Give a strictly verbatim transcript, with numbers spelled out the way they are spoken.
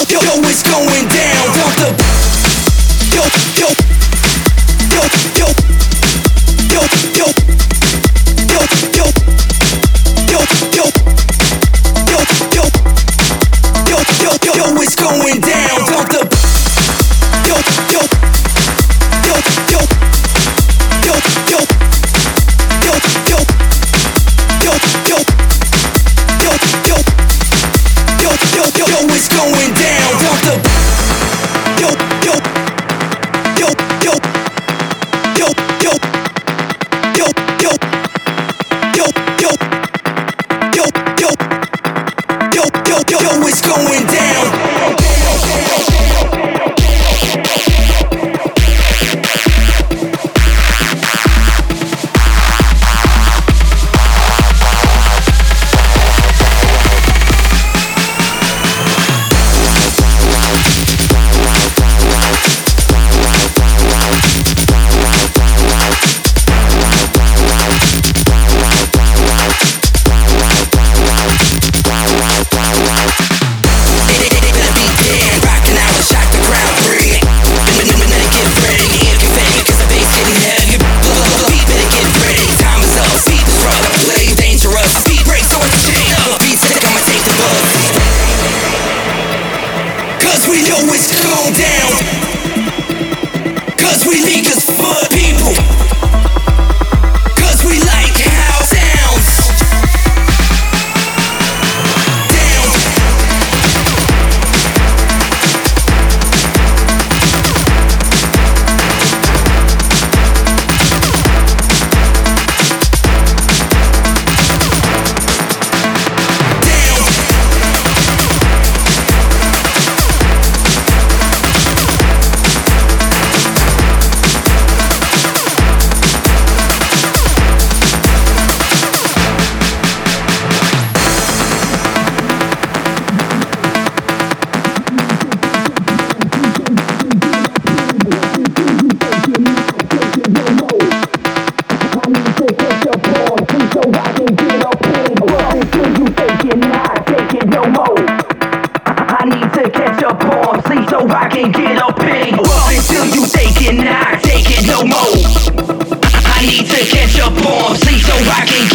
yo, yo, it's going down. Dump the yo, yo, yo, yo, yo, yo, yo, yo, yo, yo, yo, yo, yo, yo, yo, yo, it's going down. Dump the yo, yo, yo, yo, yo, yo, yo, yo, yo, yo, yo, yo, yo, yo, yo, yo, it's going down. Dump the yo, yo, yo, yo, yo, yo, yo, yo, yo, yo, yo, yo, yo, yo, yo, yo, it's going down. Cause we know it's going down. Cause we leak as fuck people. Cause we like how it sounds. Down. I need to catch up on sleep so I can get up and up until you take it, not take it no more. I need to catch up on sleep so I can